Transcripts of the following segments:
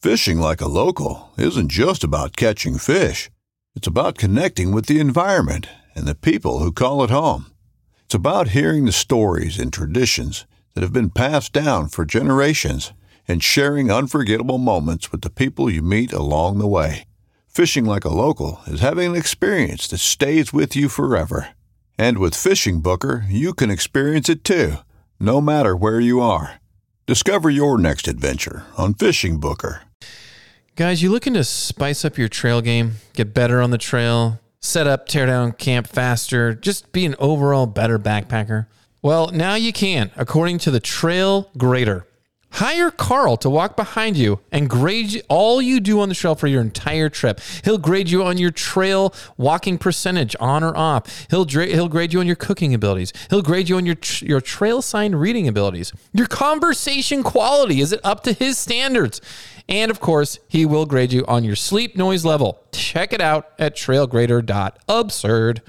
Fishing like a local isn't just about catching fish. It's about connecting with the environment and the people who call it home. It's about hearing the stories and traditions that have been passed down for generations and sharing unforgettable moments with the people you meet along the way. Fishing like a local is having an experience that stays with you forever. And with Fishing Booker, you can experience it too, no matter where you are. Discover your next adventure on Fishing Booker. Guys, you looking to spice up your trail game, get better on the trail, set up, tear down camp faster, just be an overall better backpacker? Well, now you can, according to the Trail Grader. Hire Carl to walk behind you and grade all you do on the trail for your entire trip. He'll grade you on your trail walking percentage, on or off. He'll grade you on your cooking abilities. He'll grade you on your trail sign reading abilities. Your conversation quality, is it up to his standards? And of course, he will grade you on your sleep noise level. Check it out at trailgrader.absurd.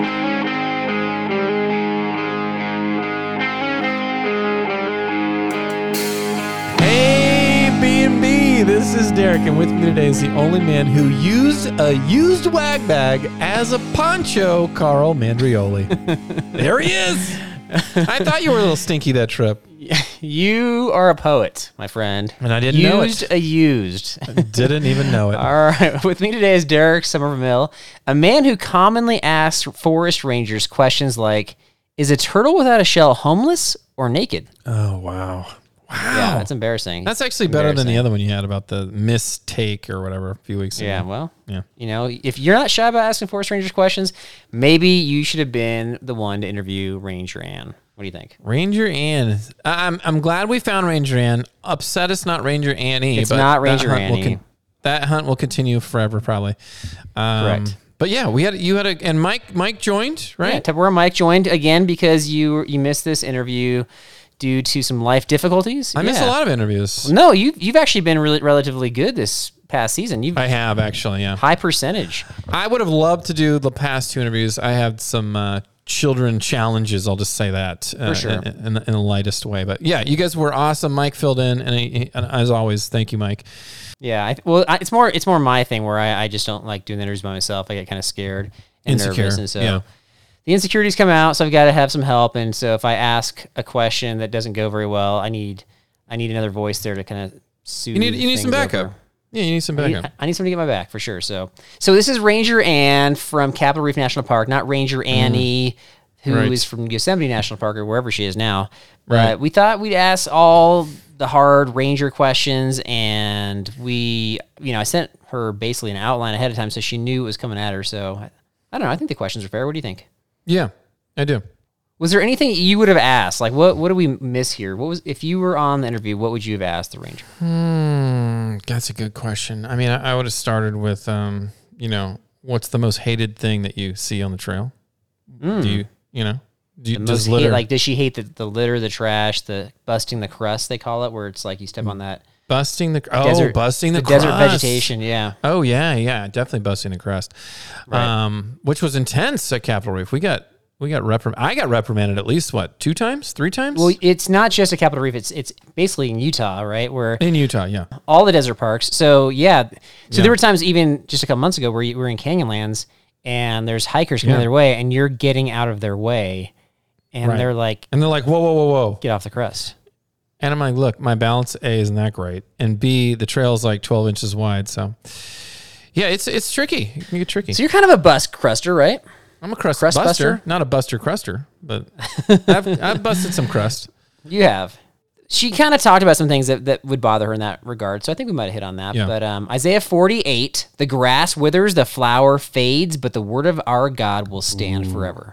B&B, this is Derek, and with me today is the only man who used a used wag bag as a poncho, Carl Mandrioli. There he is. I thought you were a little stinky that trip. You are a poet, my friend. And I didn't know it. Used. I didn't even know it. All right. With me today is Derek Somerville, a man who commonly asks forest rangers questions like, is a turtle without a shell homeless or naked? Oh, wow. Yeah, that's embarrassing. That's actually better than the other one you had about the mistake or whatever a few weeks ago. Yeah, well, you know, if you're not shy about asking forest rangers questions, maybe you should have been the one to interview Ranger Ann. What do you think? Ranger Ann. I'm glad we found Ranger Ann. Upset it's not Ranger Annie. It's not Ranger Annie. That hunt will continue forever, probably. Correct. But yeah, and Mike joined, right? Yeah, Tupperware Mike joined again because you missed this interview due to some life difficulties. I missed a lot of interviews. No, you've actually been relatively good this past season. I have actually, yeah. High percentage. I would have loved to do the past two interviews. I had some children challenges. I'll just say that for sure in the lightest way. But yeah, you guys were awesome. Mike filled in, and as always, thank you, Mike. Yeah, it's more my thing where I just don't like doing the interviews by myself. I get kind of scared and nervous, and so the insecurities come out. So I've got to have some help. And so if I ask a question that doesn't go very well, I need another voice there to kind of soothe. You need some backup. Over. Yeah, you need some backup. I need somebody to get my back for sure. So this is Ranger Ann from Capitol Reef National Park, not Ranger Annie, who is from Yosemite National Park or wherever she is now. But we thought we'd ask all the hard ranger questions, and I sent her basically an outline ahead of time so she knew it was coming at her. So I don't know. I think the questions are fair. What do you think? Yeah, I do. Was there anything you would have asked? Like, what do we miss here? If you were on the interview, what would you have asked the ranger? That's a good question. I mean, I would have started with, what's the most hated thing that you see on the trail? Does litter? Does she hate the litter, the trash, the busting the crust, they call it, where it's like you step on that. Busting the desert vegetation, yeah. Oh, yeah, definitely busting the crust. Right. Which was intense at Capitol Reef. I got reprimanded at least, 2 times, 3 times? Well, it's not just at Capitol Reef. It's basically in Utah, right? In Utah, yeah. All the desert parks. So, yeah. So there were times even just a couple months ago where we're in Canyonlands and there's hikers coming their way and you're getting out of their way. And they're like, whoa. Get off the crust. And I'm like, look, my balance, A, isn't that great. And B, the trail's like 12 inches wide. So, yeah, it's tricky. It can get tricky. So you're kind of a bust cruster, right? I'm a crust buster. Not a buster cruster, but I've busted some crust. You have. She kind of talked about some things that would bother her in that regard, so I think we might have hit on that. Yeah. But Isaiah 48, the grass withers, the flower fades, but the word of our God will stand forever.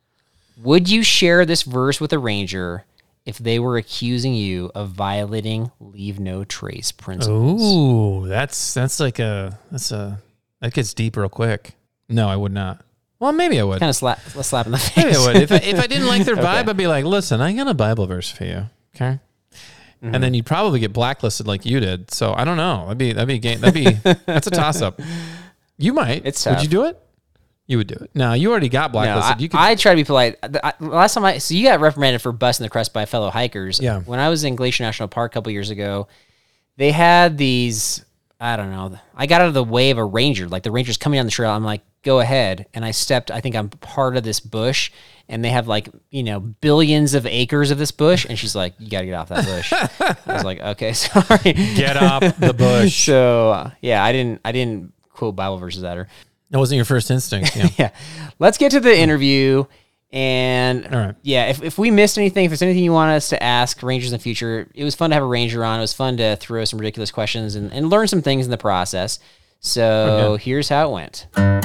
Would you share this verse with a ranger if they were accusing you of violating leave no trace principles? Ooh, that gets deep real quick. No, I would not. Well, maybe I would. Kind of slap in the face. Maybe I would. If I didn't like their vibe, I'd be like, listen, I got a Bible verse for you. Okay. Mm-hmm. And then you'd probably get blacklisted like you did. So I don't know. That's a toss up. You might. It's tough. Would you do it? You would do it. No, you already got blacklisted. I try to be polite. Last time you got reprimanded for busting the crust by fellow hikers. Yeah. When I was in Glacier National Park a couple years ago, they had these I don't know. I got out of the way of a ranger. Like the ranger's coming down the trail. I'm like, go ahead. And I think I'm part of this bush, and they have like, billions of acres of this bush. And she's like, you got to get off that bush. I was like, okay, sorry. Get off the bush. So yeah, I didn't quote Bible verses at her. That wasn't your first instinct. Yeah. Yeah. Let's get to the interview. And all right. Yeah, if we missed anything, if there's anything you want us to ask rangers in the future, it was fun to have a ranger on. It was fun to throw some ridiculous questions and learn some things in the process. So Here's how it went.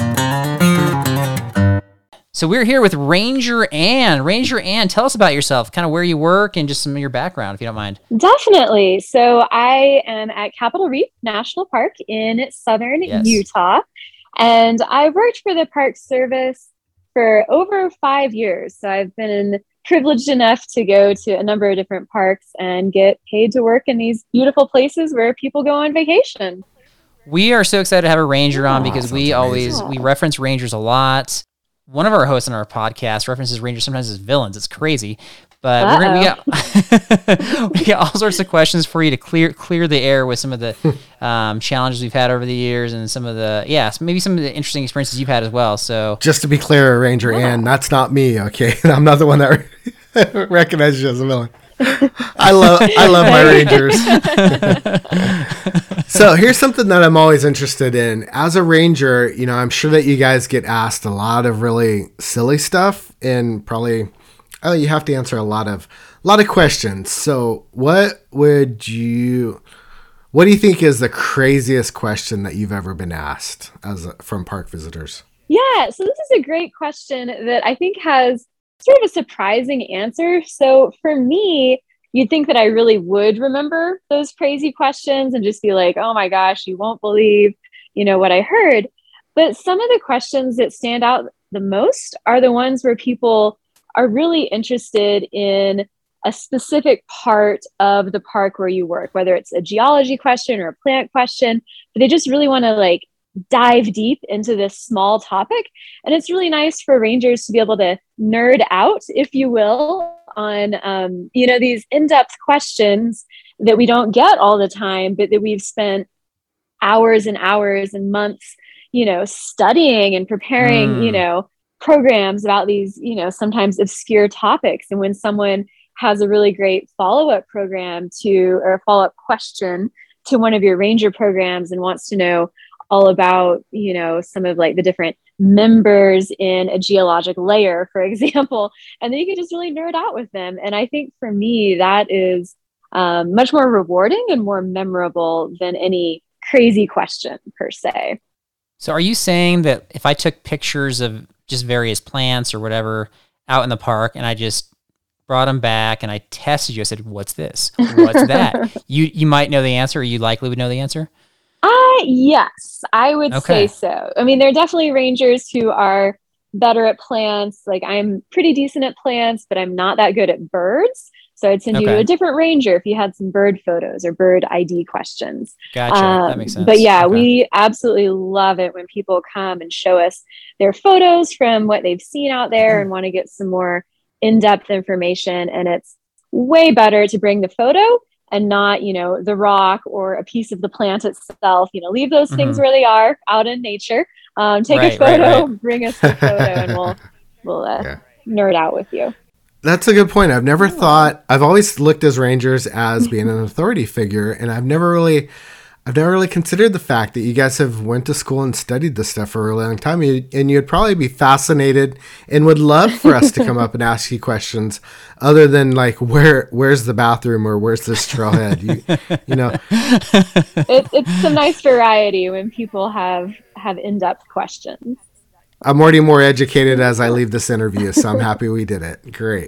So we're here with Ranger Ann. Ranger Ann, tell us about yourself, kind of where you work and just some of your background, if you don't mind. Definitely. So I am at Capitol Reef National Park in southern Utah. And I worked for the Park Service for over 5 years. So I've been privileged enough to go to a number of different parks and get paid to work in these beautiful places where people go on vacation. We are so excited to have a ranger on because we reference rangers a lot. One of our hosts on our podcast references rangers sometimes as villains. It's crazy. But we got all sorts of questions for you to clear the air with some of the challenges we've had over the years and some of the maybe some of the interesting experiences you've had as well. So just to be clear, Ranger Ann, that's not me. Okay, I'm not the one that recognizes you as a villain. I love my Rangers. So here's something that I'm always interested in. As a Ranger, I'm sure that you guys get asked a lot of really silly stuff, and probably you have to answer a lot of questions. So what do you think is the craziest question that you've ever been asked from park visitors? Yeah, so this is a great question that I think has sort of a surprising answer. So for me, you'd think that I really would remember those crazy questions and just be like, oh my gosh, you won't believe, what I heard. But some of the questions that stand out the most are the ones where people are really interested in a specific part of the park where you work, whether it's a geology question or a plant question, but they just really want to dive deep into this small topic. And it's really nice for rangers to be able to nerd out, if you will, on, these in-depth questions that we don't get all the time, but that we've spent hours and hours and months, studying and preparing, programs about these, sometimes obscure topics. And when someone has a really great follow-up program or a follow-up question to one of your ranger programs and wants to know all about, some of the different members in a geologic layer, for example, and then you can just really nerd out with them. And I think for me, that is much more rewarding and more memorable than any crazy question per se. So are you saying that if I took pictures of just various plants or whatever out in the park and I just brought them back and I tested you, I said, what's this? What's that? You might know the answer, or you likely would know the answer? Yes, I would say so. I mean, there are definitely rangers who are better at plants. I'm pretty decent at plants, but I'm not that good at birds. So I'd send you to a different ranger if you had some bird photos or bird ID questions. Gotcha. That makes sense. But we absolutely love it when people come and show us their photos from what they've seen out there and want to get some more in-depth information. And it's way better to bring the photo and not, the rock or a piece of the plant itself. Leave those things where they are out in nature. Take a photo, bring us the photo, and we'll nerd out with you. That's a good point. I've always looked as rangers as being an authority figure, and I've never really considered the fact that you guys have went to school and studied this stuff for a really long time, and you'd probably be fascinated and would love for us to come up and ask you questions other than where's the bathroom or where's this trailhead? It's a nice variety when people have in-depth questions. I'm already more educated as I leave this interview, so I'm happy we did it. Great.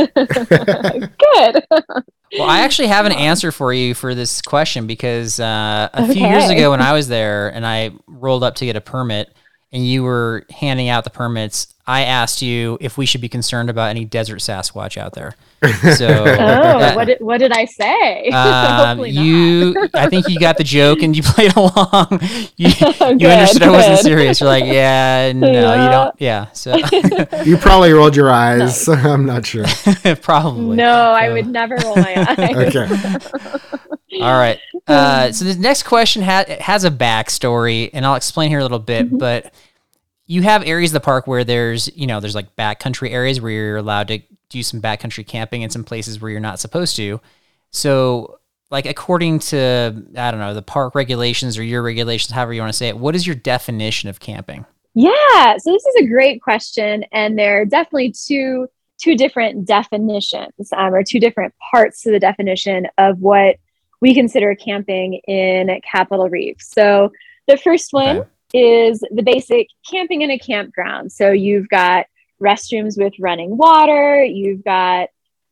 Good. Well, I actually have an answer for you for this question because a few years ago when I was there and I rolled up to get a permit and you were handing out the permits, I asked you if we should be concerned about any desert Sasquatch out there. So, what did I say? Hopefully not. I think you got the joke and you played along. You understood I wasn't serious. You're like, no, you don't. Yeah. So you probably rolled your eyes. I'm not sure. Probably. No, I would never roll my eyes. Okay. All right. So the next question has a backstory, and I'll explain here a little bit. But you have areas of the park where there's like backcountry areas where you're allowed to do some backcountry camping, and some places where you're not supposed to. So, like, according to, I don't know, the park regulations or your regulations, however you want to say it, what is your definition of camping? Yeah, so this is a great question, and there are definitely two different definitions, or two different parts to the definition of what we consider camping in Capitol Reef. So the first one is the basic camping in a campground. So you've got restrooms with running water, you've got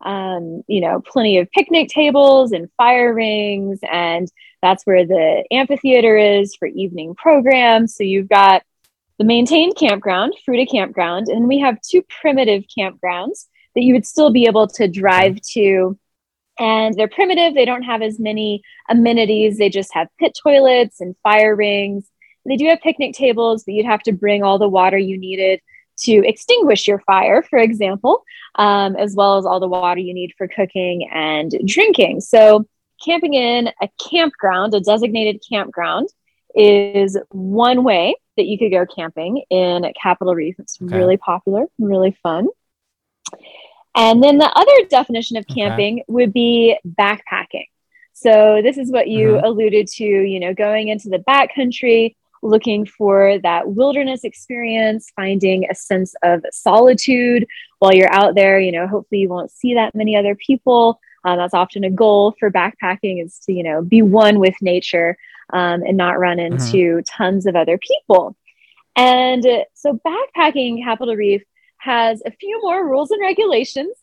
plenty of picnic tables and fire rings, and that's where the amphitheater is for evening programs. So you've got the maintained campground, Fruita Campground, and we have two primitive campgrounds that you would still be able to drive to. And they're primitive. They don't have as many amenities. They just have pit toilets and fire rings. They do have picnic tables, but you'd have to bring all the water you needed to extinguish your fire, for example, as well as all the water you need for cooking and drinking. So camping in a campground, a designated campground, is one way that you could go camping in Capitol Reef. It's really popular, really fun. And then the other definition of camping would be backpacking. So this is what you alluded to, going into the backcountry, looking for that wilderness experience, finding a sense of solitude while you're out there. Hopefully you won't see that many other people. That's often a goal for backpacking, is to, be one with nature and not run into tons of other people. And so backpacking Capitol Reef has a few more rules and regulations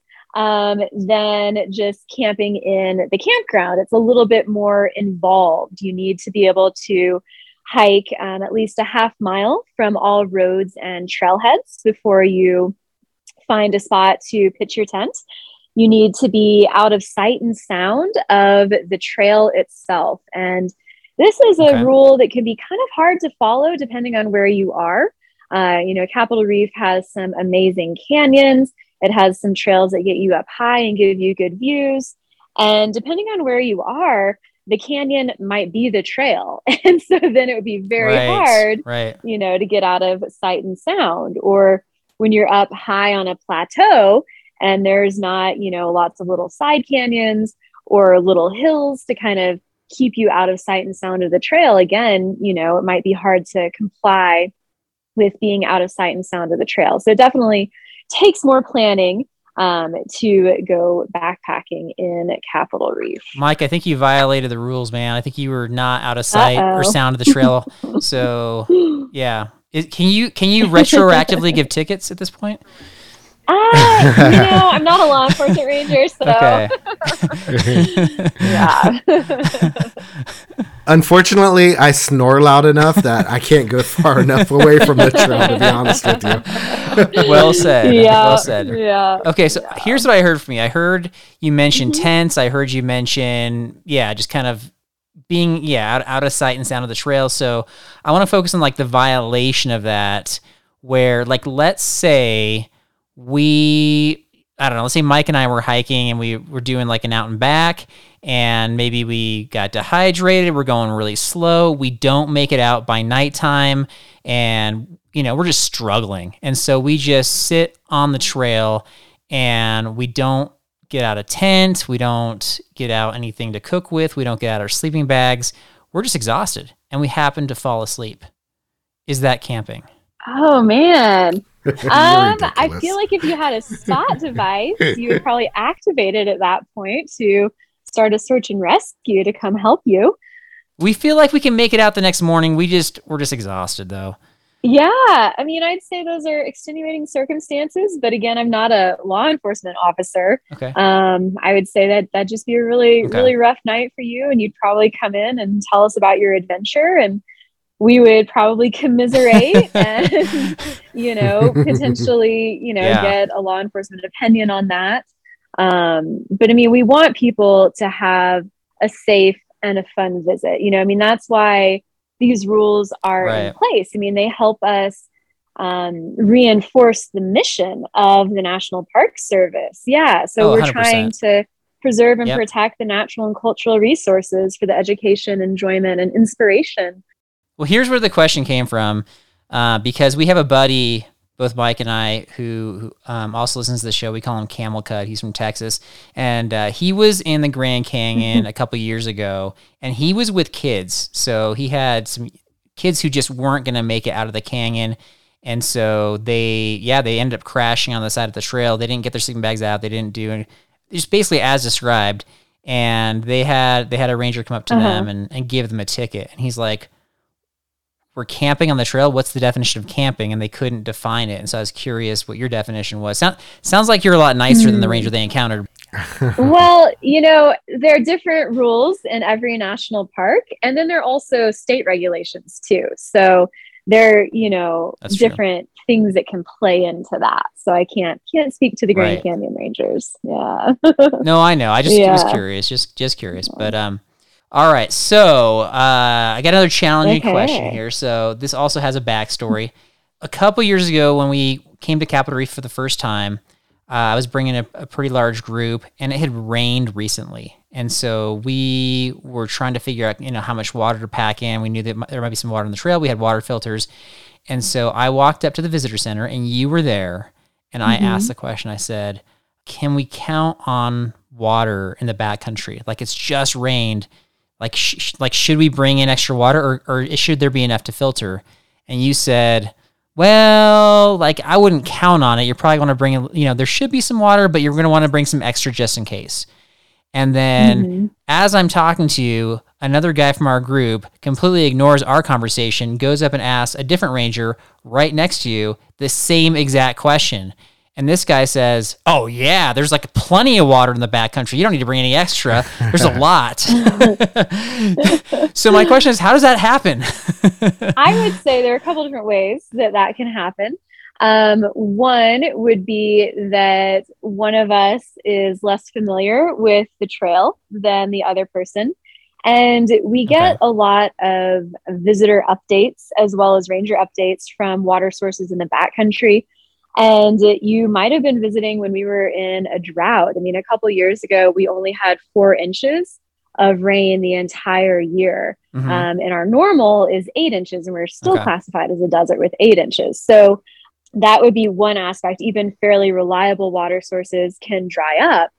than just camping in the campground. It's a little bit more involved. You need to be able to hike at least a half mile from all roads and trailheads before you find a spot to pitch your tent. You need to be out of sight and sound of the trail itself. And this is a rule that can be kind of hard to follow depending on where you are. Capitol Reef has some amazing canyons. It has some trails that get you up high and give you good views. And depending on where you are, the canyon might be the trail. And so then it would be very hard, to get out of sight and sound. Or when you're up high on a plateau and there's not, lots of little side canyons or little hills to kind of keep you out of sight and sound of the trail, again, it might be hard to comply with being out of sight and sound of the trail. So it definitely takes more planning to go backpacking in Capitol Reef. Mike, I think you violated the rules, man. I think you were not out of sight or sound of the trail. So yeah. Can you retroactively give tickets at this point? I'm not a law enforcement ranger, so yeah. Unfortunately, I snore loud enough that I can't go far enough away from the trail, to be honest with you. Well said. Yeah. Well said. Yeah. Okay, so here's what I heard from you. I heard you mention tents. I heard you mention, just kind of being, out of sight and sound of the trail. So I want to focus on like the violation of that, where like, let's say let's say Mike and I were hiking and we were doing like an out and back, and maybe we got dehydrated. We're going really slow. We don't make it out by nighttime, and we're just struggling. And so we just sit on the trail and we don't get out a tent. We don't get out anything to cook with. We don't get out our sleeping bags. We're just exhausted and we happen to fall asleep. Is that camping? Oh man. I feel like if you had a spot device, you would probably activate it at that point to start a search and rescue to come help you. We feel like we can make it out the next morning. We're just exhausted though. Yeah. I mean, I'd say those are extenuating circumstances, but again, I'm not a law enforcement officer. Okay. I would say that'd just be a really rough night for you, and you'd probably come in and tell us about your adventure, and we would probably commiserate and, potentially, get a law enforcement opinion on that. But I mean, we want people to have a safe and a fun visit. That's why these rules are in place. I mean, they help us reinforce the mission of the National Park Service. Yeah. So we're 100%. trying to preserve and Yep. protect the natural and cultural resources for the education, enjoyment, and inspiration. Well, here's where the question came from, because we have a buddy, both Mike and I, who also listens to the show. We call him Camel Cut. He's from Texas, and he was in the Grand Canyon a couple years ago, and he was with kids. So he had some kids who just weren't going to make it out of the canyon, and so they ended up crashing on the side of the trail. They didn't get their sleeping bags out. They didn't do just basically as described, and they had a ranger come up to them and give them a ticket, and he's like, we're camping on the trail. What's the definition of camping? And they couldn't define it. And so I was curious what your definition was. Sounds like you're a lot nicer than the ranger they encountered. Well, there are different rules in every national park, and then there are also state regulations too. So there are, That's different things that can play into that. So I can't speak to the Grand Right. Canyon Rangers. Yeah. No, I know. I just Yeah. was curious, just curious. But all right. So I got another challenging question here. So this also has a backstory. A couple years ago, when we came to Capitol Reef for the first time, I was bringing a pretty large group, and it had rained recently. And so we were trying to figure out, how much water to pack in. We knew that there might be some water on the trail. We had water filters. And so I walked up to the visitor center, and you were there. And I asked the question. I said, can we count on water in the backcountry? Like, it's just rained. Like, should we bring in extra water, or should there be enough to filter? And you said, well, like, I wouldn't count on it. You're probably going to bring in, there should be some water, but you're going to want to bring some extra just in case. And then as I'm talking to you, another guy from our group completely ignores our conversation, goes up and asks a different ranger right next to you the same exact question. And this guy says, oh, yeah, there's like plenty of water in the backcountry. You don't need to bring any extra. There's a lot. So my question is, how does that happen? I would say there are a couple different ways that can happen. One would be that one of us is less familiar with the trail than the other person. And we get a lot of visitor updates as well as ranger updates from water sources in the backcountry. And you might have been visiting when we were in a drought. I mean, a couple years ago, we only had 4 inches of rain the entire year. And our normal is 8 inches, and we're still classified as a desert with 8 inches. So that would be one aspect. Even fairly reliable water sources can dry up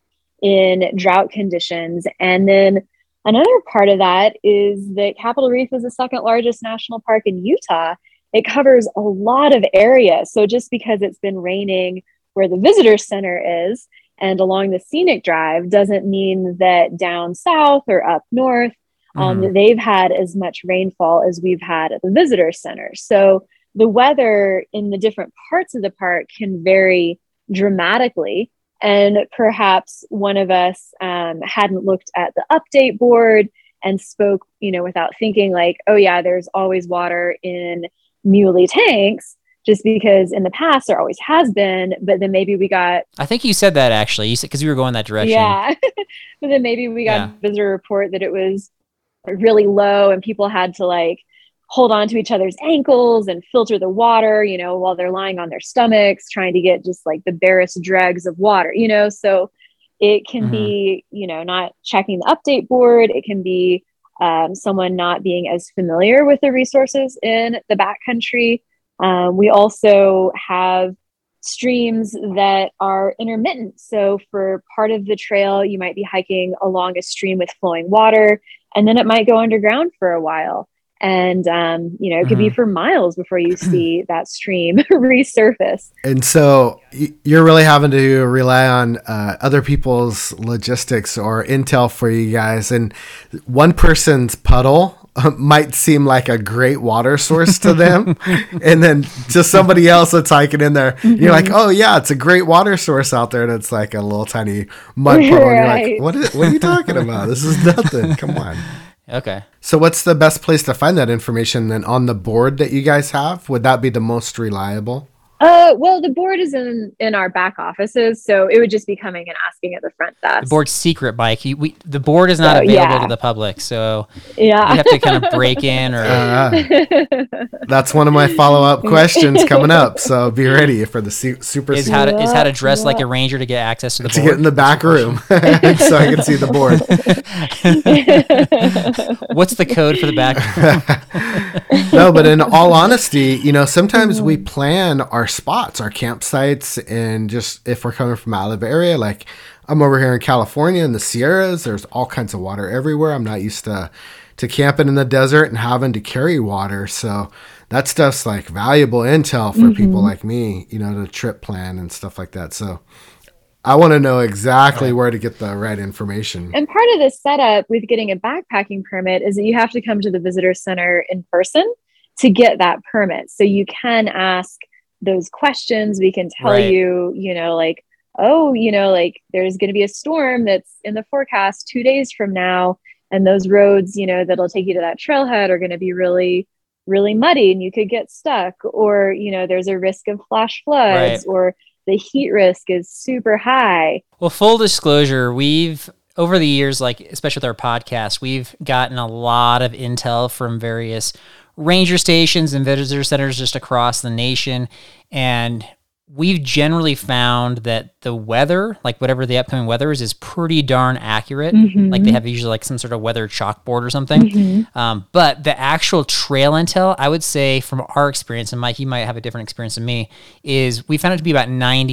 in drought conditions. And then another part of that is that Capitol Reef is the second largest national park in Utah. It covers a lot of area. So just because it's been raining where the visitor center is and along the scenic drive doesn't mean that down south or up north, they've had as much rainfall as we've had at the visitor center. So the weather in the different parts of the park can vary dramatically. And perhaps one of us hadn't looked at the update board and spoke, without thinking like, oh yeah, there's always water in muley tanks, just because in the past there always has been. But then maybe we got, I think you said that actually. You said, because we were going that direction. yeah. But then maybe we got a visitor report that it was really low and people had to like hold on to each other's ankles and filter the water, while they're lying on their stomachs, trying to get just like the barest dregs of water, so it can be, not checking the update board. It can be someone not being as familiar with the resources in the backcountry. We also have streams that are intermittent. So for part of the trail, you might be hiking along a stream with flowing water, and then it might go underground for a while. And, it could be for miles before you see that stream resurface. And so you're really having to rely on other people's logistics or intel for you guys. And one person's puddle might seem like a great water source to them. And then just somebody else that's hiking in there, you're like, oh yeah, it's a great water source out there. And it's like a little tiny mud puddle. Right. And you're like, what are you talking about? This is nothing. Come on. Okay. So what's the best place to find that information then on the board that you guys have? Would that be the most reliable? Well, the board is in our back offices, so it would just be coming and asking at the front desk. The board's secret, Mike. The board is not available to the public, so you have to kind of break in. Or that's one of my follow-up questions coming up. So be ready for the super. Is how to dress like a ranger to get access to the board. To get in the back room, so I can see the board. What's the code for the back room? No, but in all honesty, sometimes we plan our spots, our campsites, and just if we're coming from out of the area, like I'm over here in California in the Sierras, there's all kinds of water everywhere. I'm not used to camping in the desert and having to carry water. So that stuff's like valuable intel for people like me, to trip plan and stuff like that. So I want to know exactly where to get the right information. And part of the setup with getting a backpacking permit is that you have to come to the visitor center in person to get that permit. So you can ask those questions. We can tell you, there's going to be a storm that's in the forecast 2 days from now. And those roads, that'll take you to that trailhead are going to be really, really muddy and you could get stuck. Or, there's a risk of flash floods or the heat risk is super high. Well, full disclosure, over the years, like especially with our podcast, we've gotten a lot of intel from various ranger stations and visitor centers just across the nation. And we've generally found that the weather, like whatever the upcoming weather is pretty darn accurate. Like they have usually like some sort of weather chalkboard or something. But the actual trail intel, I would say from our experience, and Mike, you might have a different experience than me, is we found it to be about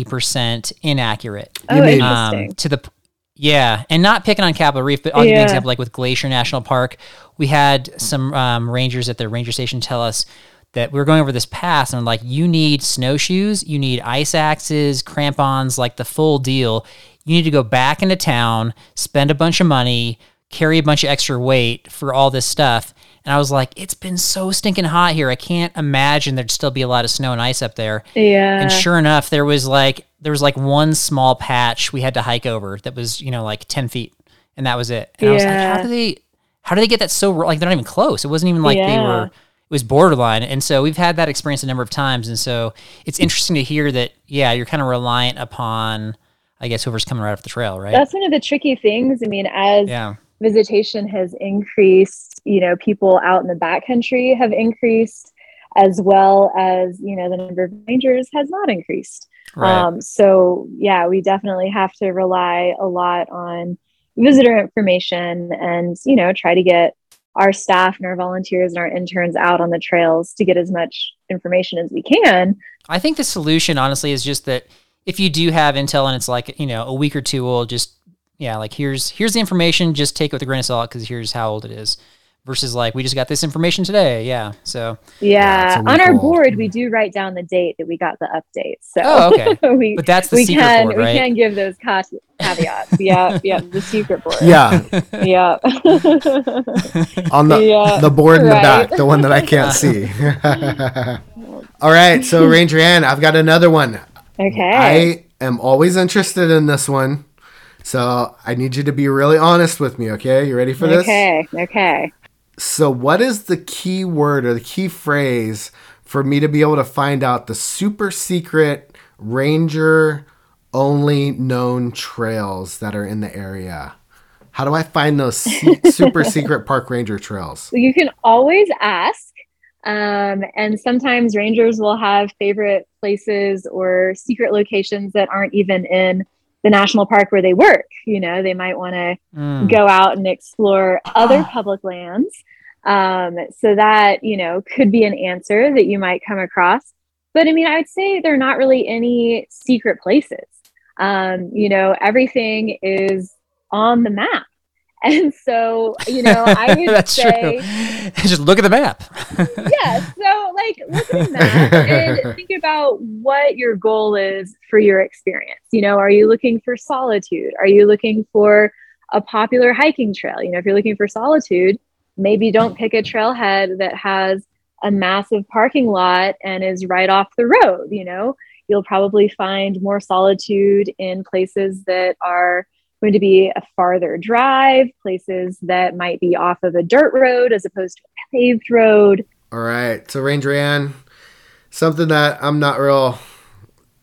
90% inaccurate. Oh, interesting. Yeah, and not picking on Capitol Reef, but I'll give you an example. Like with Glacier National Park, we had some rangers at the ranger station tell us that we were going over this pass, and like, you need snowshoes, you need ice axes, crampons, like the full deal. You need to go back into town, spend a bunch of money, carry a bunch of extra weight for all this stuff. And I was like, it's been so stinking hot here. I can't imagine there'd still be a lot of snow and ice up there. Yeah. And sure enough, there was like one small patch we had to hike over that was, like 10 feet. And that was it. And I was like, how do they get that so, like, they're not even close. It wasn't even like it was borderline. And so we've had that experience a number of times. And so it's interesting to hear that, you're kind of reliant upon, I guess, whoever's coming right off the trail, right? That's one of the tricky things. I mean, as visitation has increased, people out in the backcountry have increased, as well as, the number of rangers has not increased. Right. So we definitely have to rely a lot on visitor information and, try to get our staff and our volunteers and our interns out on the trails to get as much information as we can. I think the solution, honestly, is just that if you do have intel and it's like, a week or two old, just, like here's the information, just take it with a grain of salt because here's how old it is. Versus like, we just got this information today. Yeah. So. Yeah. On our board, we do write down the date that we got the update. So. Oh, okay. But that's the secret board, right? We can give those caveats. Yeah. The secret board. Yeah. Yeah. On the board in the back, the one that I can't see. All right. So Ranger Ann, I've got another one. Okay. I am always interested in this one. So I need you to be really honest with me, okay? You ready for this? Okay. So what is the key word or the key phrase for me to be able to find out the super secret ranger only known trails that are in the area? How do I find those super secret park ranger trails? You can always ask. And sometimes rangers will have favorite places or secret locations that aren't even in the national park where they work. They might want to go out and explore other public lands. So that, could be an answer that you might come across. But I mean, I would say there are not really any secret places. Everything is on the map. And so, I would That's say, true. Just look at the map. So look at the map and think about what your goal is for your experience. Are you looking for solitude? Are you looking for a popular hiking trail? If you're looking for solitude, maybe don't pick a trailhead that has a massive parking lot and is right off the road. You'll probably find more solitude in places that are going to be a farther drive, places that might be off of a dirt road as opposed to a paved road. All right. So Ranger Ann, something that I'm not real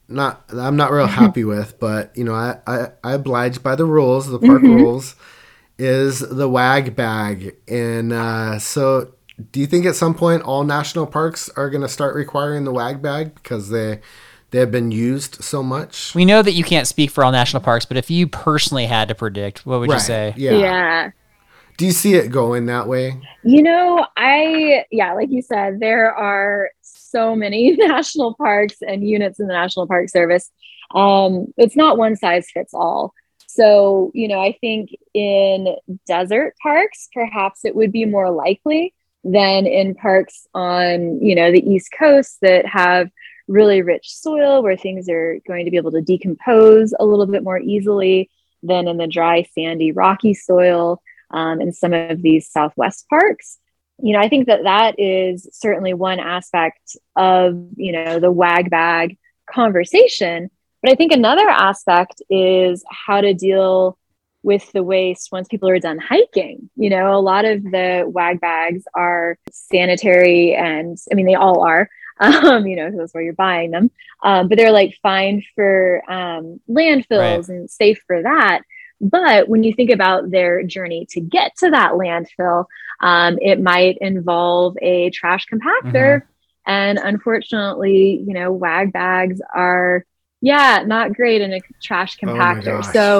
I'm not real happy with, but you know, I oblige by the rules, the park rules, is the wag bag. And so do you think at some point all national parks are going to start requiring the wag bag because they have been used so much? We know that you can't speak for all national parks, but if you personally had to predict, what would you say? Yeah. Do you see it going that way? You know, like you said, there are so many national parks and units in the National Park Service. It's not one size fits all. So, you know, I think in desert parks, perhaps it would be more likely than in parks on, you know, the East Coast that have really rich soil where things are going to be able to decompose a little bit more easily than in the dry, sandy, rocky soil in some of these Southwest parks. You know, I think that is certainly one aspect of, you know, the wag bag conversation. But I think another aspect is how to deal with the waste once people are done hiking. You know, a lot of the wag bags are sanitary, and I mean, they all are, you know, that's why you're buying them. But they're like fine for landfills and safe for that. But when you think about their journey to get to that landfill, it might involve a trash compactor. And unfortunately, you know, wag bags are, not great in a trash compactor.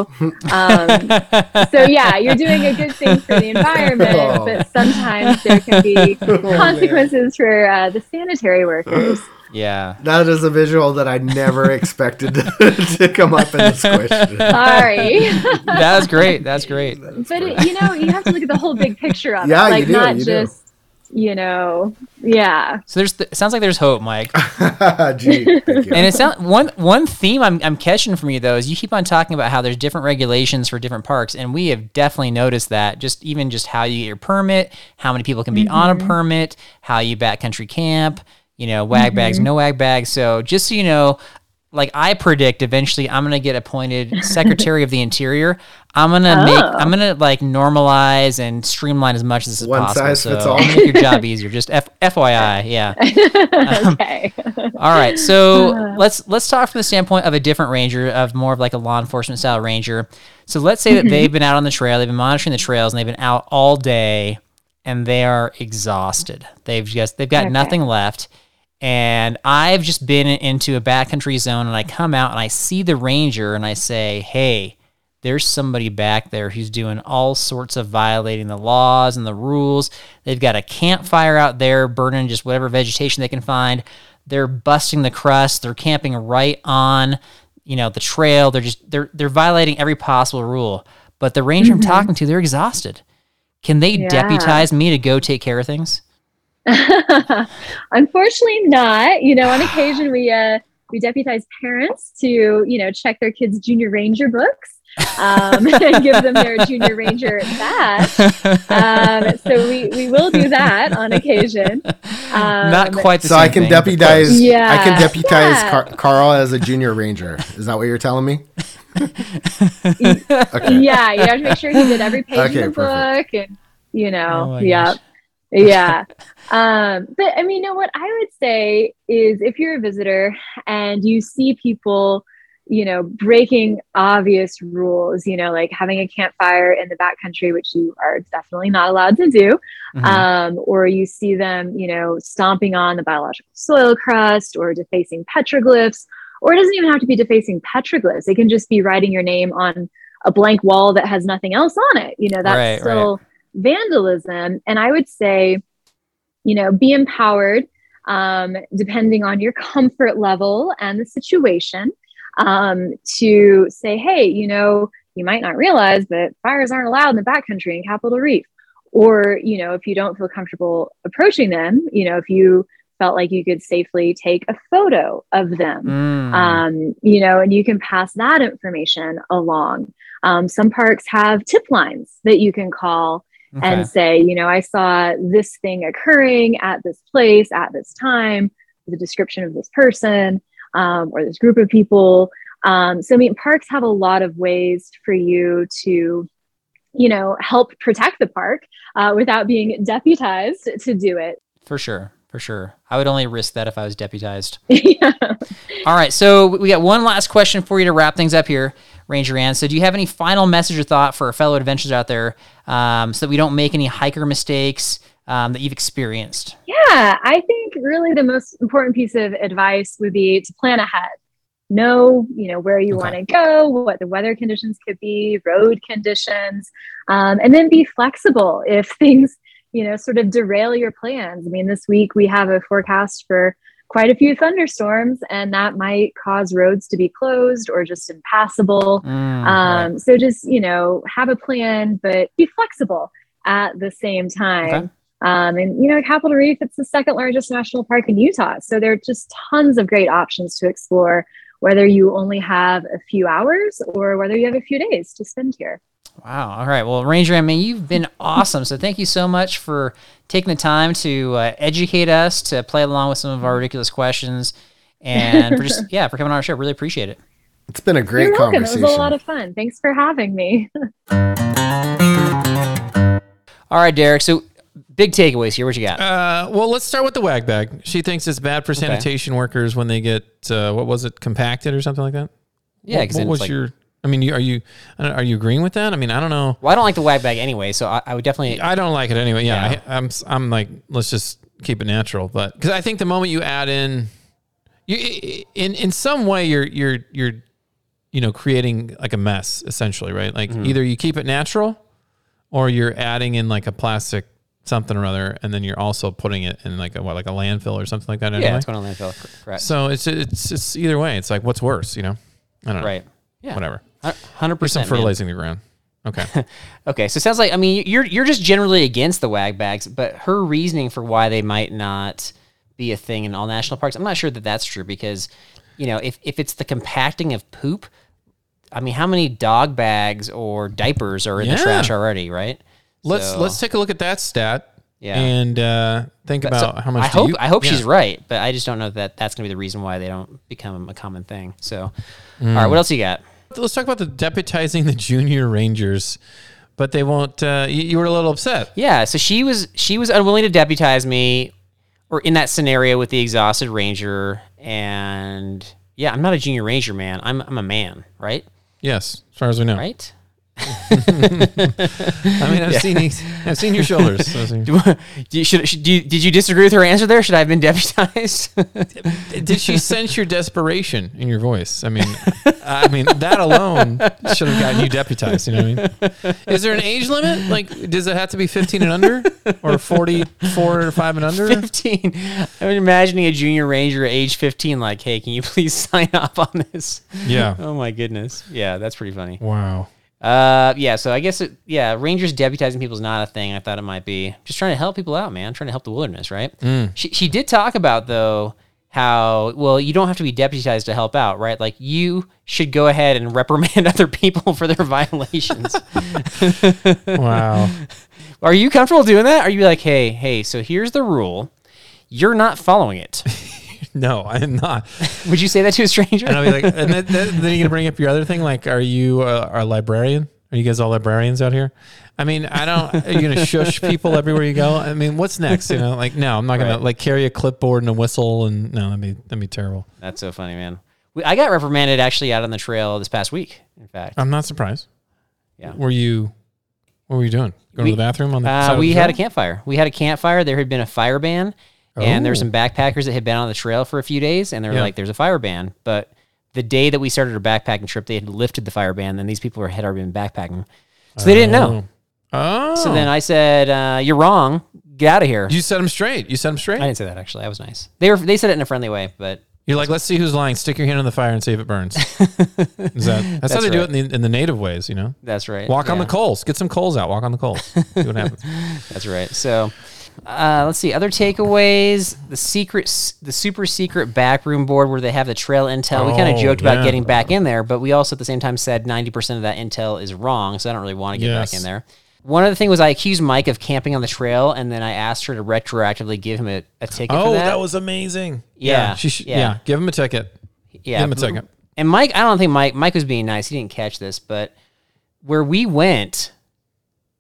So yeah, you're doing a good thing for the environment, but sometimes there can be consequences for the sanitary workers. Yeah. That is a visual that I never expected to come up in this question. Sorry. That was great. That's great. But, you know, you have to look at the whole big picture of it. Yeah, Like, you do, not you just, you know, yeah. So it sounds like there's hope, Mike. Gee, thank you. And it sounds one theme I'm catching from you though is you keep on talking about how there's different regulations for different parks, and we have definitely noticed that. Just how you get your permit, how many people can be on a permit, how you backcountry camp. You know, wag bags, no wag bags. So just so you know, like I predict eventually I'm going to get appointed Secretary of the Interior. I'm going to like normalize and streamline as much as possible. One size fits all. Make your job easier. Just FYI. Yeah. Okay. All right. So let's talk from the standpoint of a different ranger, of more of like a law enforcement style ranger. So let's say that they've been out on the trail, they've been monitoring the trails, and they've been out all day and they are exhausted. They've got nothing left. And I've just been into a backcountry zone, and I come out and I see the ranger and I say, hey, there's somebody back there who's doing all sorts of violating the laws and the rules. They've got a campfire out there burning just whatever vegetation they can find. They're busting the crust. They're camping right on, you know, the trail. They're violating every possible rule. But the ranger I'm talking to, they're exhausted. Can they deputize me to go take care of things? Unfortunately not. You know, on occasion we deputize parents to, you know, check their kids' junior ranger books and give them their junior ranger badge. So we will do that on occasion. Not quite the so same I can thing, deputize Yeah. I can deputize Carl as a junior ranger. Is that what you're telling me? Okay. Yeah, you have to make sure he did every page of the book, and you know, yeah. But I mean, you know what I would say is, if you're a visitor and you see people, you know, breaking obvious rules, you know, like having a campfire in the backcountry, which you are definitely not allowed to do, or you see them, you know, stomping on the biological soil crust or defacing petroglyphs, or it doesn't even have to be defacing petroglyphs. It can just be writing your name on a blank wall that has nothing else on it. You know, that's still vandalism. And I would say, you know, be empowered, depending on your comfort level and the situation, to say, hey, you know, you might not realize that fires aren't allowed in the backcountry in Capitol Reef. Or, you know, if you don't feel comfortable approaching them, you know, if you felt like you could safely take a photo of them, you know, and you can pass that information along. Some parks have tip lines that you can call and say, you know, I saw this thing occurring at this place at this time, the description of this person or this group of people. So, I mean, parks have a lot of ways for you to, you know, help protect the park without being deputized to do it. For sure. for sure. I would only risk that if I was deputized. Yeah. All right, so we got one last question for you to wrap things up here, Ranger Ann. So do you have any final message or thought for our fellow adventurers out there so that we don't make any hiker mistakes that you've experienced? Yeah, I think really the most important piece of advice would be to plan ahead. Know, where you want to go, what the weather conditions could be, road conditions, and then be flexible if things, sort of derail your plans. I mean, this week we have a forecast for quite a few thunderstorms, and that might cause roads to be closed or just impassable. Right. So just, have a plan, but be flexible at the same time. Okay. And, Capitol Reef, it's the second largest national park in Utah. So there are just tons of great options to explore, whether you only have a few hours or whether you have a few days to spend here. Wow. All right. Well, Ranger, you've been awesome. So thank you so much for taking the time to educate us, to play along with some of our ridiculous questions, and for for coming on our show. Really appreciate it. It's been a great You're welcome. conversation. It was a lot of fun. Thanks for having me. All right, Derek. So big takeaways here. What you got? Well, let's start with the wag bag. She thinks it's bad for sanitation workers when they get compacted or something like that. Yeah. What was your? I mean, are you agreeing with that? I mean, I don't know. Well, I don't like the wag bag anyway, so I would definitely. I don't like it anyway. Yeah. I'm like, let's just keep it natural. But because I think the moment you add in, in some way you're creating like a mess essentially, right? Like either you keep it natural, or you're adding in like a plastic something or other, and then you're also putting it in like a landfill or something like that. Anyway. Yeah, it's going to landfill. Correct. So it's either way. It's like, what's worse? I don't know. Right. Yeah. Whatever. 100%. Some fertilizing the ground. Okay. Okay. So it sounds like, you're just generally against the wag bags, but her reasoning for why they might not be a thing in all national parks, I'm not sure that that's true because, if it's the compacting of poop, how many dog bags or diapers are in the trash already, right? Let's take a look at that stat. Yeah. And think about how much. I hope she's right, but I just don't know that that's going to be the reason why they don't become a common thing. So, all right, what else you got? Let's talk about the deputizing the junior rangers, but they won't. You were a little upset. Yeah. So she was unwilling to deputize me, or in that scenario with the exhausted ranger, and yeah, I'm not a junior ranger, man. I'm a man, right? Yes, as far as we know. Right. I've seen your shoulders. Did you disagree with her answer there? Should I have been deputized? Did she sense your desperation in your voice? I mean, that alone should have gotten you deputized. You know what I mean? Is there an age limit? Like, does it have to be 15 and under, or 44 or 5 and under? 15. I'm imagining a junior ranger at age 15. Like, hey, can you please sign off on this? Yeah. Oh my goodness. Yeah, that's pretty funny. Wow. So I guess rangers deputizing people is not a thing. I thought it might be. Just trying to help people out, man. Trying to help the wilderness, right? She did talk about, though, how, well, you don't have to be deputized to help out, right? Like, you should go ahead and reprimand other people for their violations. Wow. Are you comfortable doing that? Are you like, hey, so here's the rule. You're not following it. No, I am not. Would you say that to a stranger? And I'll be like, and then you're gonna bring up your other thing, like, are you a librarian? Are you guys all librarians out here? Are you gonna shush people everywhere you go? I mean, what's next? No, I'm not gonna carry a clipboard and a whistle, and no, that'd be terrible. That's so funny, man. I got reprimanded actually out on the trail this past week. In fact, I'm not surprised. Yeah. What were you doing? Going to the bathroom on the side of the we had a trail? campfire. There had been a fire ban. And there were some backpackers that had been on the trail for a few days, and they were like, there's a fire ban. But the day that we started our backpacking trip, they had lifted the fire ban, and these people had already been backpacking. So they didn't know. Oh. So then I said, you're wrong. Get out of here. You set them straight. I didn't say that, actually. I was nice. They said it in a friendly way, but... You're like, let's see who's lying. Stick your hand on the fire and see if it burns. That's how they do it in the native ways, That's right. Walk on the coals. Get some coals out. Walk on the coals. See what happens. That's right. So... let's see, other takeaways, the super secret backroom board where they have the trail intel. We kind of joked about getting back in there, but we also at the same time said 90% of that intel is wrong, so I don't really want to get back in there. One other thing was I accused Mike of camping on the trail, and then I asked her to retroactively give him a ticket for that. That was amazing. Yeah. Give him a ticket. Yeah. Give him a ticket. And Mike, I don't think Mike was being nice. He didn't catch this, but where we went,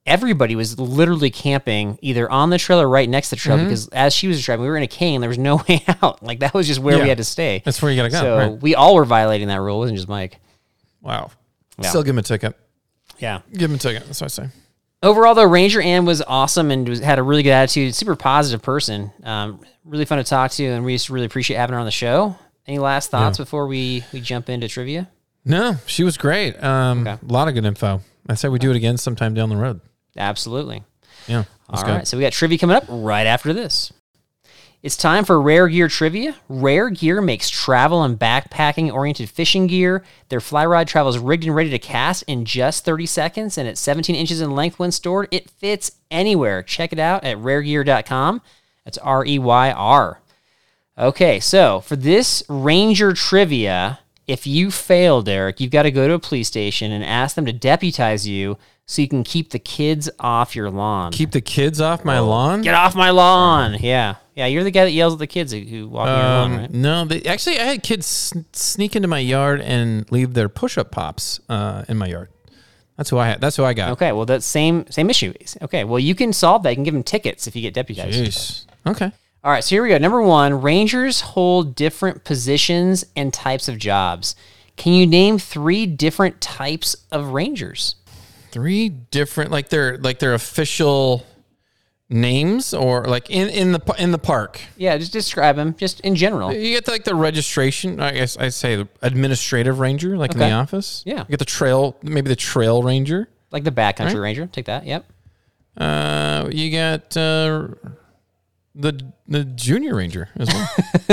everybody was literally camping either on the trail or right next to the trail because as she was driving, we were in a cane and there was no way out. Like that was just where we had to stay. That's where you got to go. So right. we all were violating that rule. It wasn't just Mike. Wow. Yeah. Still give him a ticket. Yeah. Give him a ticket. That's what I say. Overall, though, Ranger Ann was awesome and had a really good attitude. Super positive person. Really fun to talk to, and we just really appreciate having her on the show. Any last thoughts before we jump into trivia? No, she was great. A lot of good info. I say we do it again sometime down the road. Absolutely. Yeah. All right. So we got trivia coming up right after this. It's time for Rare Gear Trivia. Rare Gear makes travel and backpacking-oriented fishing gear. Their fly rod travels rigged and ready to cast in just 30 seconds, and at 17 inches in length when stored, it fits anywhere. Check it out at raregear.com. That's REYR. Okay, so for this Ranger Trivia, if you fail, Derek, you've got to go to a police station and ask them to deputize you so you can keep the kids off your lawn. Keep the kids off my lawn? Get off my lawn. Yeah. Yeah, you're the guy that yells at the kids who walk on your lawn, right? No, actually, I had kids sneak into my yard and leave their push-up pops in my yard. That's who I had. That's who I got. Okay, well, that's same issue. Okay, well, you can solve that. You can give them tickets if you get deputized. Jeez. Okay. All right, so here we go. Number one, Rangers hold different positions and types of jobs. Can you name 3 different types of Rangers? 3 different, like their official names, or like in the park. Yeah, just describe them, just in general. You get like the registration. I guess I say the administrative ranger, like in the office. Yeah. You get the trail, maybe the trail ranger. Like the backcountry ranger. Take that. Yep. You got the junior ranger as well.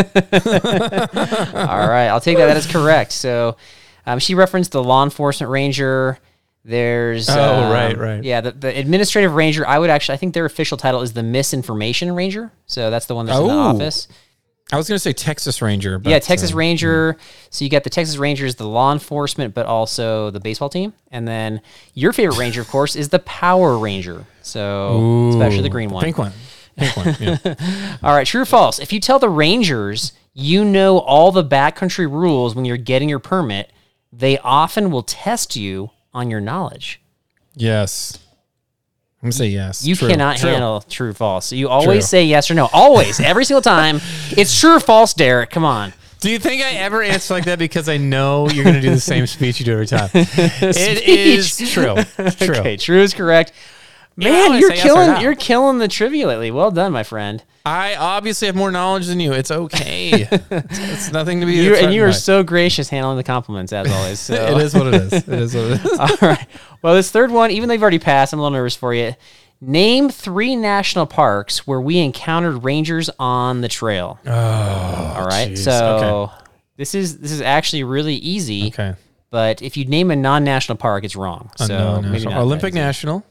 All right, I'll take that. That is correct. So, she referenced the law enforcement ranger. There's right. Yeah, the administrative ranger. I think their official title is the misinformation ranger. So that's the one that's in the office. I was going to say Texas Ranger. But, yeah, Texas Ranger. So you got the Texas Rangers, the law enforcement, but also the baseball team. And then your favorite ranger, of course, is the Power Ranger. So especially the green one. Pink one. Yeah. All right, true or false? If you tell the Rangers you know all the backcountry rules when you're getting your permit, they often will test you on your knowledge. Yes. I'm going to say yes. You cannot handle true or false. So you always say yes or no. Always. Every single time. It's true or false, Derek. Come on. Do you think I ever answer like that because I know you're going to do the same speech you do every time? It is true. True. Okay, true is correct. Man, you're killing the trivia lately. Well done, my friend. I obviously have more knowledge than you. It's okay. It's nothing to be. You are so gracious handling the compliments as always. So. It is what it is. It is what it is. All right. Well, this third one, even though you've already passed, I'm a little nervous for you. Name 3 national parks where we encountered rangers on the trail. Oh, all right. Geez. So this is actually really easy. Okay. But if you name a non-national park, it's wrong. So maybe not Olympic National.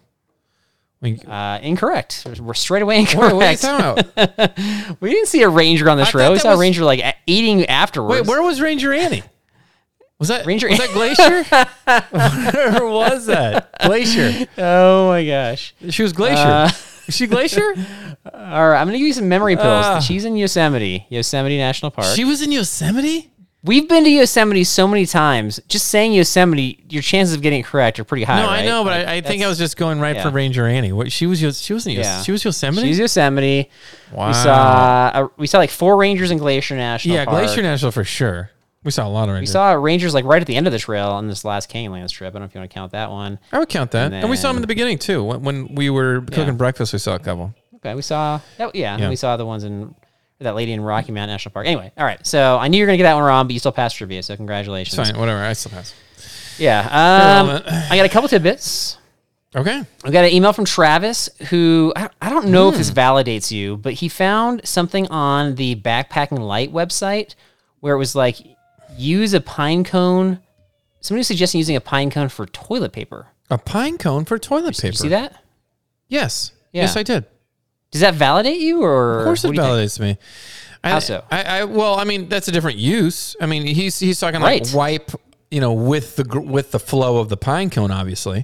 Incorrect. We're straight away incorrect. What are you talking about? We didn't see a ranger on the trail. We saw a ranger like eating afterwards. Wait, where was Ranger Annie? Was that Ranger? Was that Glacier? Where was that? Glacier. Oh my gosh. She was Glacier. Is she Glacier? All right, I'm gonna give you some memory pills. She's in Yosemite National Park. She was in Yosemite? We've been to Yosemite so many times. Just saying Yosemite, your chances of getting it correct are pretty high. No, right? I know, but I think I was just going for Ranger Annie. What, she was Yosemite. She was Yosemite. Wow. We saw like 4 rangers in Glacier National Park. Yeah, Glacier National for sure. We saw a lot of rangers. We saw rangers like right at the end of the trail on this last Canyonlands trip. I don't know if you want to count that one. I would count that. And we saw them in the beginning too. When we were cooking breakfast, we saw a couple. Okay, we saw that. Yeah, and we saw the ones in that lady in Rocky Mountain National Park. Anyway, all right. So I knew you were gonna get that one wrong, but you still passed trivia. So congratulations. It's fine. Whatever. I still pass. Yeah. I got a couple tidbits. Okay. We got an email from Travis who I don't know if this validates you, but he found something on the Backpacking Light website where it was like use a pine cone. Somebody was suggesting using a pine cone for toilet paper. A pine cone for toilet paper. Did you see that? Yes. Yeah. Yes, I did. Does that validate you, or of course it validates me? How so? Well, I mean, that's a different use. I mean, he's talking like wipe, with the flow of the pine cone, obviously.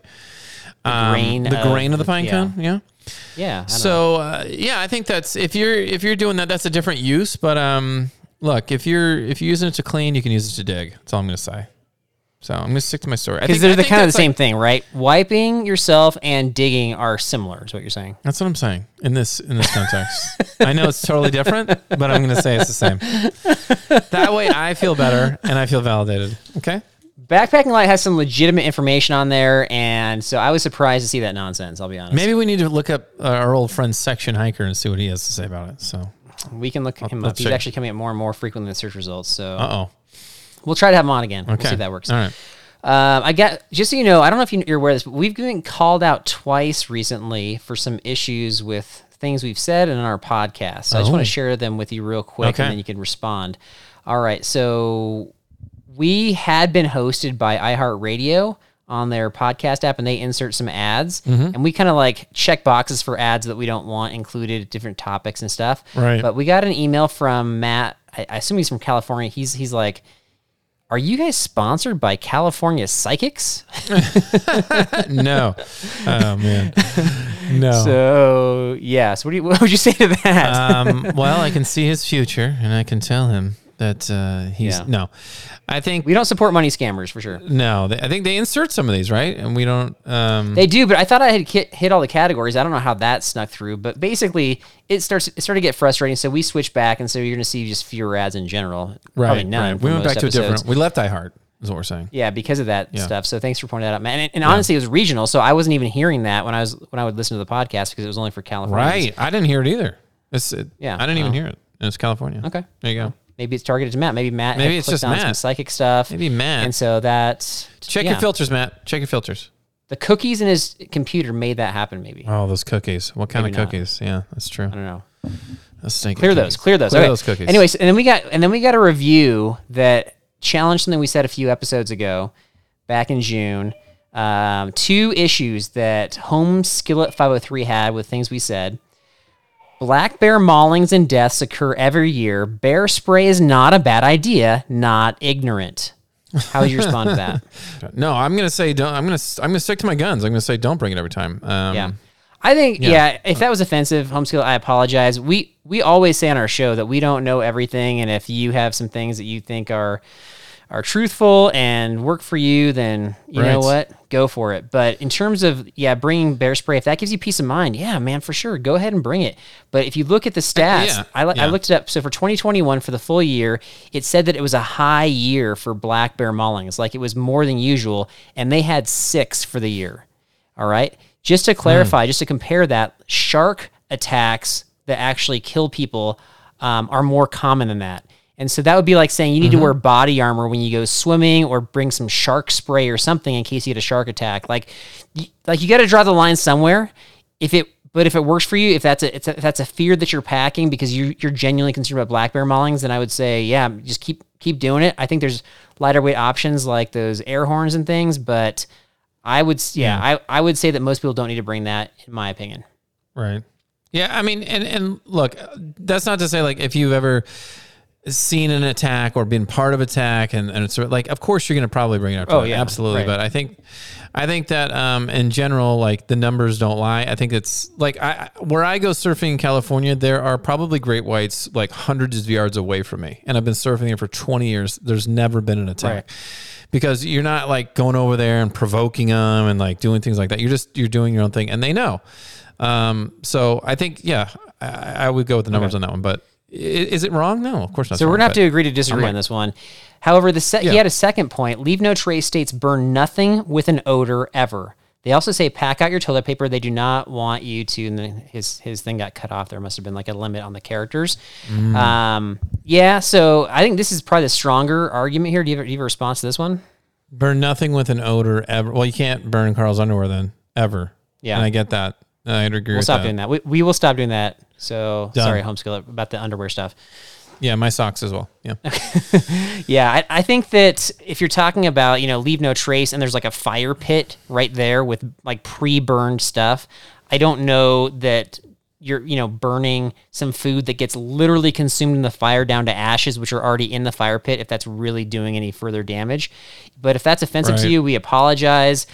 The grain of the pine cone. Yeah. Yeah. So I think that's if you're doing that, that's a different use. But look, if you're using it to clean, you can use it to dig. That's all I'm going to say. So I'm gonna stick to my story Because they're I think kind of the that's same thing, right? Wiping yourself and digging are similar, is what you're saying. That's what I'm saying in this context. I know it's totally different, but I'm gonna say it's the same. That way, I feel better and I feel validated. Okay. Backpacking Light has some legitimate information on there, and so I was surprised to see that nonsense. I'll be honest. Maybe we need to look up our old friend Section Hiker and see what he has to say about it. So we can look him up. let's He's check. actually coming up more and more frequently in the search results. So uh-oh. we'll try to have him on again. We'll Okay. see if that works. All right. I got, just so you know, I don't know if you're aware of this, but we've been called out twice recently for some issues with things we've said in our podcast. So I just want to share them with you real quick, Okay. and then you can respond. All right. So we had been hosted by iHeartRadio on their podcast app, and they insert some ads, and we kind of like check boxes for ads that we don't want included, different topics and stuff. Right. But we got an email from Matt. I assume he's from California. He's like, "Are you guys sponsored by California Psychics?" No. Oh man. No. So yeah. So what would you say to that? Well, I can see his future, and I can tell him that he's no. I think We don't support money scammers for sure. no. I think they insert some of these, right? And we don't. They do, but I thought I had hit all the categories. I don't know how that snuck through, but basically it started to get frustrating. So we switched back, and so you're going to see just fewer ads in general. Probably right. none. Right. for We went most back to a episodes. different. We left iHeart. Is what we're saying. Yeah, because of that stuff. So thanks for pointing that out, man. And honestly, it was regional, so I wasn't even hearing that when I would listen to the podcast because it was only for California. Right. I didn't hear it either. Yeah, I didn't even hear it. It's California. Okay. There you go. Maybe it's targeted to Matt. Maybe Matt. Maybe had it's clicked just on some Matt. psychic stuff. Maybe Matt. And so that Check your filters, Matt. Check your filters. The cookies in his computer made that happen. Maybe. Oh, those cookies. What kind Maybe of not. cookies? Yeah, that's true. I don't know. Those stinky Clear cookies. those. Clear those. Clear Okay. those cookies. Anyways, and then we got a review that challenged something we said a few episodes ago, back in June. 2 issues that Home Skillet 503 had with things we said. Black bear maulings and deaths occur every year. Bear spray is not a bad idea. Not ignorant. How would you respond to that? No, I'm gonna say don't. I'm gonna stick to my guns. I'm gonna say don't bring it every time. Yeah. I think, if that was offensive, Homeskill, I apologize. We always say on our show that we don't know everything, and if you have some things that you think are truthful and work for you, then you know what? Go for it. But in terms of, bringing bear spray, if that gives you peace of mind, yeah, man, for sure, go ahead and bring it. But if you look at the stats, I looked it up. So for 2021, for the full year, it said that it was a high year for black bear maulings. Like it was more than usual, and they had 6 for the year. All right? Just to clarify, just to compare that, shark attacks that actually kill people are more common than that. And so that would be like saying you need to wear body armor when you go swimming, or bring some shark spray or something in case you get a shark attack. Like you got to draw the line somewhere. But if it works for you, if that's a fear that you're packing because you're genuinely concerned about black bear maulings, then I would say, just keep doing it. I think there's lighter weight options like those air horns and things, but I would I would say that most people don't need to bring that, in my opinion. Right. Yeah. I mean, and look, that's not to say like if you've ever seen an attack or been part of attack and it's like, of course you're going to probably bring it up. Absolutely. Right. But I think that in general, like the numbers don't lie. I think it's like where I go surfing in California, there are probably great whites like hundreds of yards away from me. And I've been surfing here for 20 years. There's never been an attack because you're not like going over there and provoking them and like doing things like that. You're doing your own thing and they know. So I think, I would go with the numbers on that one, but is it wrong? No, of course not. So we're going to have to agree to disagree on this one. However, he had a second point. Leave No Trace states burn nothing with an odor ever. They also say pack out your toilet paper. They do not want you to, and then his thing got cut off. There must have been like a limit on the characters. So I think this is probably the stronger argument here. Do you have a response to this one? Burn nothing with an odor ever. Well, you can't burn Carl's underwear then, ever. Yeah. And I get that. I'd agree with that. We'll stop doing that. We will stop doing that. So, Done. sorry, Homeskill, about the underwear stuff. Yeah, my socks as well. Yeah. I think that if you're talking about, leave no trace and there's like a fire pit right there with like pre-burned stuff, I don't know that you're, burning some food that gets literally consumed in the fire down to ashes, which are already in the fire pit, if that's really doing any further damage. But if that's offensive to you, we apologize.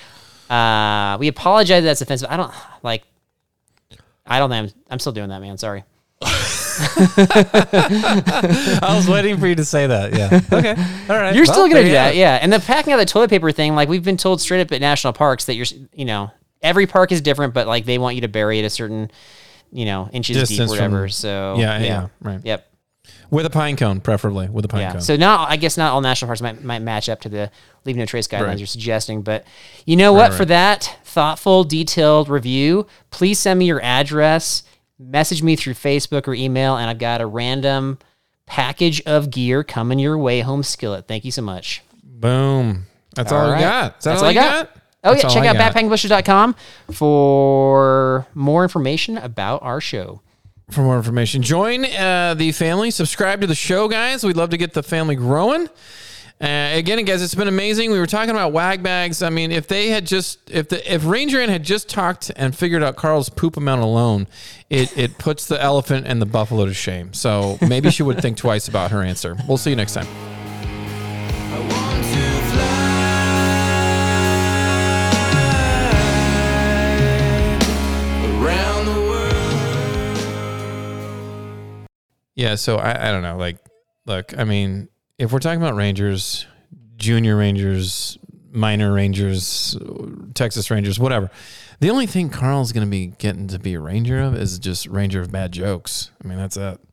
That's offensive. I don't think I'm still doing that, man. Sorry. I was waiting for you to say that. Yeah. Okay. All right. You're still gonna do that, yeah. And the packing out the toilet paper thing, like we've been told straight up at national parks that every park is different, but like they want you to bury it a certain, inches Distance deep, or whatever. from- So Yeah. Right. Yep. With a pine cone, preferably with a pine Yeah. cone. So now I guess not all national parks might match up to the Leave No Trace guidelines Right. you're suggesting, but you know what? Right. For that thoughtful, detailed review, please send me your address, message me through Facebook or email, and I've got a random package of gear coming your way, Home Skillet. Thank you so much. Boom. That's all right. you got. Is that That's all all I you got. got? Oh, That's yeah. all Check I out got. backpackingbushes.com for more information about our show. For more information, join the family. Subscribe to the show, guys. We'd love to get the family growing. Again, guys, it's been amazing. We were talking about wag bags. I mean, if Ranger Ann had just talked and figured out Carl's poop amount alone, it puts the elephant and the buffalo to shame. So maybe she would think twice about her answer. We'll see you next time. I want to fly around the world. Yeah, so I don't know. Like, look, I mean, if we're talking about Rangers, junior Rangers, minor Rangers, Texas Rangers, whatever, the only thing Carl's going to be getting to be a Ranger of is just Ranger of bad jokes. I mean, that's it.